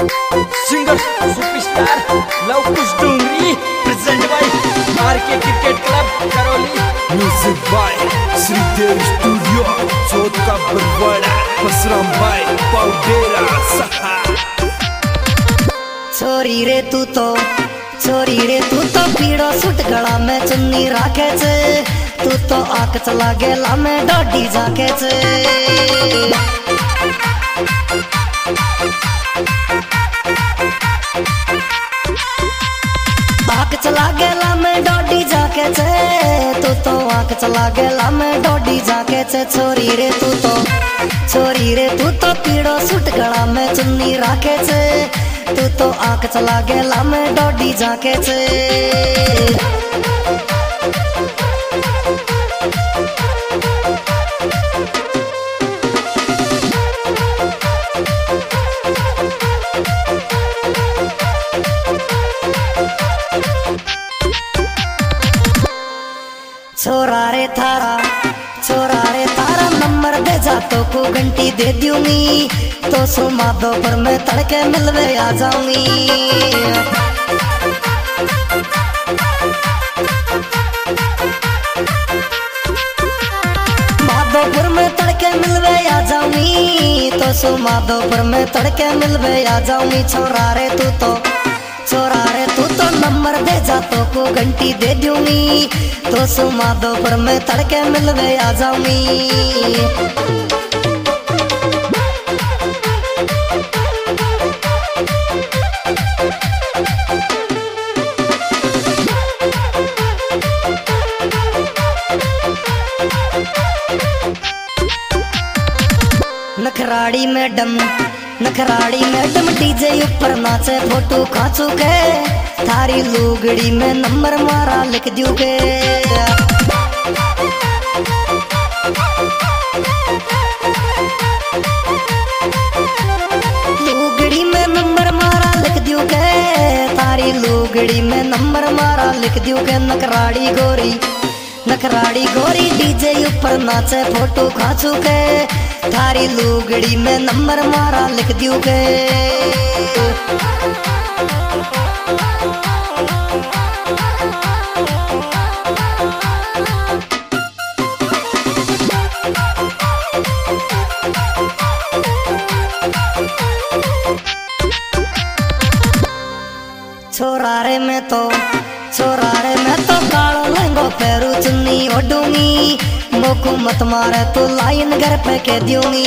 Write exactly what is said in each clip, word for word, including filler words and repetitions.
Singer superstar Luv Kush Dongri present by RK cricket club Karauli. Music by Shridev studio Chauth का Barwara Basram bye पाउडेरा सहा। छोरी रे तू तो छोरी रे तू तो पीड़ो सुट गला में चुन्नी राखे छे, तू तो आंख चला गेला में डोडी जाके छे। आंख चला गेला में डोडी जाके छे, तू तो आंख चला गेला में डोडी जाके छे। छोरी रे तू तो छोरी रे तू तो पीड़ो सुट गला में चुन्नी राखे छे, तू तो आंख चला गेला में डोडी जाके छे। छोरा रे थारा छोरा रे तारा नंबर दे जा तो को घंटी दे दूंगी, तो सुमा दो पर मैं तड़के मिलवे आ जाऊंगी। माधोपुर में तड़के मिलवे आ जाऊंगी, तो सुमा दो पर मैं तड़के मिलवे आ जाऊंगी। छोरा रे तू तो छोरा रे तू तो नंबर दे जा तो को घंटी दे दूंगी, तो सुमा दो पर मैं तड़के मिलवे आ जाऊंगी। नखराड़ी मैडम नखराड़ी मैडम डीजे ऊपर नाचे फोटो खाचू के, थारी लुगड़ी में नंबर मारा लिख दू के। लुगड़ी में नंबर मारा लिख दू के, थारी लुगड़ी में नंबर मारा लिख दू के। नखराड़ी गोरी नखराड़ी गोरी डीजे ऊपर नाचे फोटो खाचू के, थारी लुगड़ी में नंबर मारा लिख दू के। छोरा रे मैं तो छोरा रे मैं तो कालो लहंगो पैरू चुन्नी ओढ़ूंगी, मोकू मत मारे तो लाइन घर पे के दूंगी।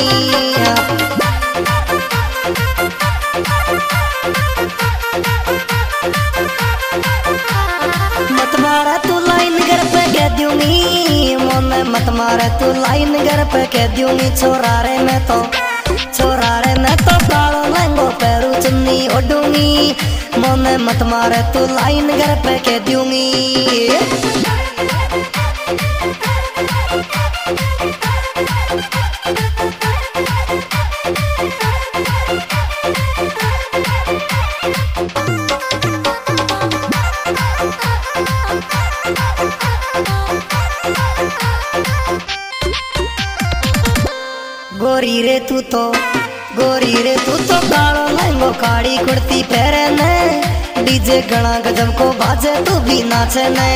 मत मारे तू लाइन घर पे के दूंगी, मोने मत मारे तू लाइन घर पे के दूंगी। छोरा रे मैं तो छोरा रे मैं तो कालो लहंगो पैरू चुन्नी ओढ़ूंगी, मोने मत मारे तू लाइन घर पे के दूंगी। गोरी रे तू तो गोरी रे तू तो कालो लहंगो काड़ी कुर्ती पहरे ने, डीजे गणा गजब को बाजे तू भी नाचे ने।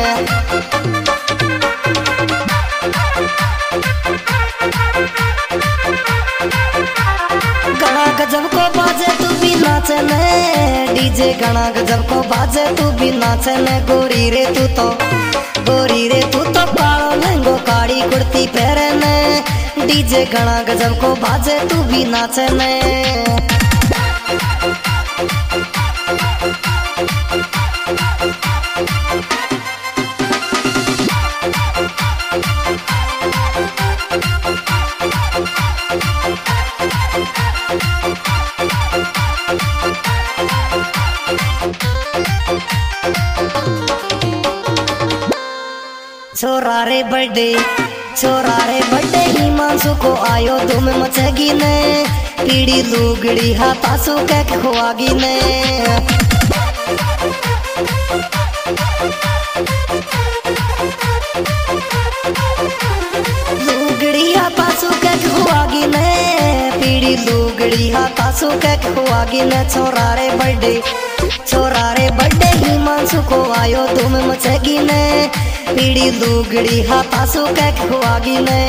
गणा गजब को बाजे तू भी नाचे ने, डीजे गणा गजब को बाजे तू भी नाचे ने। गोरी रे तू तो गोरी रे तू तो कालो लहंगो काड़ी कुर्ती पहरे ने, डीजे गणा गजब को बाजे तू भी नाचे ने। छोरा रे बर्थडे छोरा रे बर्थडे हिमांशु को आयो धूम मचेगी ने, पीड़ी लुगड़ी हाथासु के खुआगी ने। लुगड़ी हाथासु के खुआगी ने, पीड़ी लुगड़ी हाथा सु के खुआगी ने छोरा रे बर्थडे छोरा रे बर्थडे हिमांशु को आयो धूम मचेगी ने पीड़ी लुगड़ी हाथा सु के खुआगी ने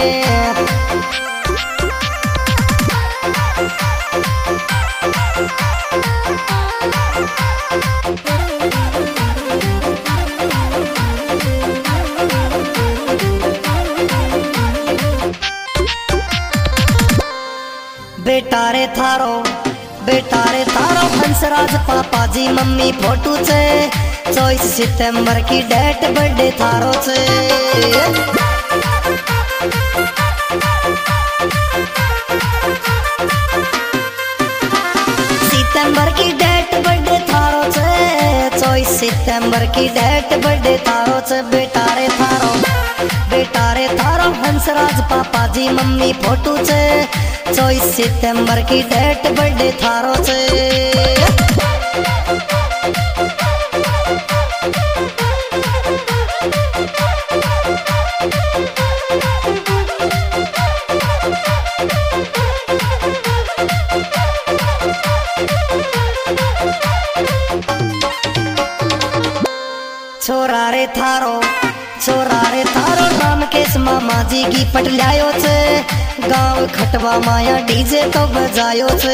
बेटा रे थारो बेटा रे थारो हंसराज पापा जी मम्मी फोटो छे चौबीस सितंबर की डेट बर्थडे थारो छे सितंबर की डेट बर्थडे थारो छे चौबीस सितंबर की डेट बर्थडे थारो छे बेटा रे थारो बेटा रे थारो हंसराज पापा जी मम्मी फोटो छे चौबीस सितंबर की डेट बर्थडे थारो छे छोरा रे थारो छोरा रे थारो रामकेश मामा जी की पटल्यायो छे गाँव खटवा माया डीजे तो बजायो छे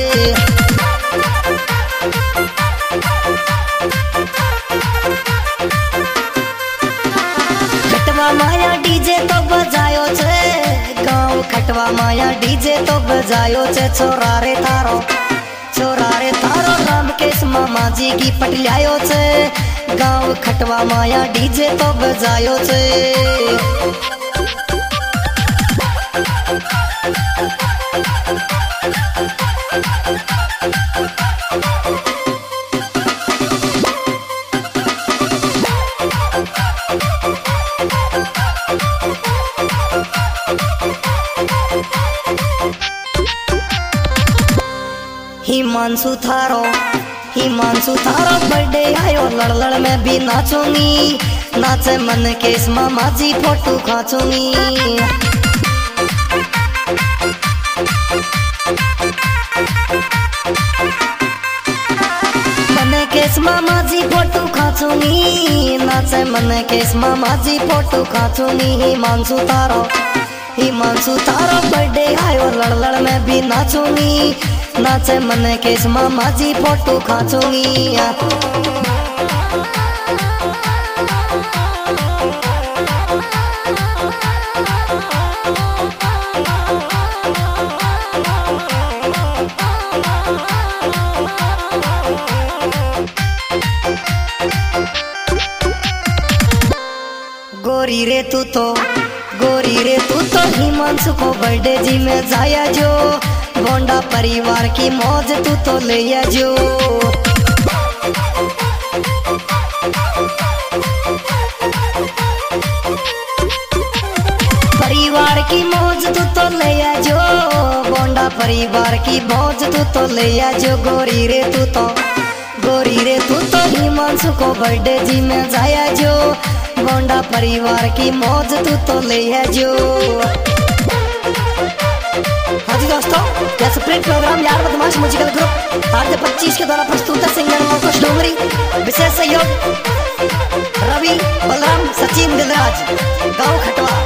खटवा माया डीजे तो बजायो छे गाँव खटवा माया डीजे तो बजायो छे छोरा रे थारो छोरा रे थारो रामकेश मामा जी की पटल्यायो छे गाँव खटवा माया डीजे तो बजायो छे हिमांशु थारो हिमांशु थारो बर्थडे आयो लड़ लड़ में भी नाचूंगी नाचे मन के मामा जी फोटो खाचूंगी मन के मामा जी फोटो खाचूंगी नाचे मन के मामा जी फोटो खाचूंगी हिमांशु थारो हिमांशु थारो बर्थडे आयो लड़ लड़ में भी नाचूंगी नाचे मन के मामा जी फोटो खाचूंगी गोरी रे तू तो गोरी रे तू तो हिमांशु को बर्थडे जी में जाया जो गोंडा परिवार की मौज तू तो ले जो परिवार की मौज तू तो ले जो गोंडा परिवार की मौज तू तो ले जो गोरी रे तू तो गोरी रे तू तो हिमांशु को बर्थडे जी में जाया जो गोंडा परिवार की मौज तू तो ले जो हाँ जी दोस्तों, यह स्प्रिंट प्रोग्राम यार बदमाश म्यूजिकल ग्रुप आर जे पच्चीस के द्वारा प्रस्तुत है सिंगर लोकेश डोंगरी विशेष सहयोग रवि बलराम सचिन दिलराज गाँव खटवा।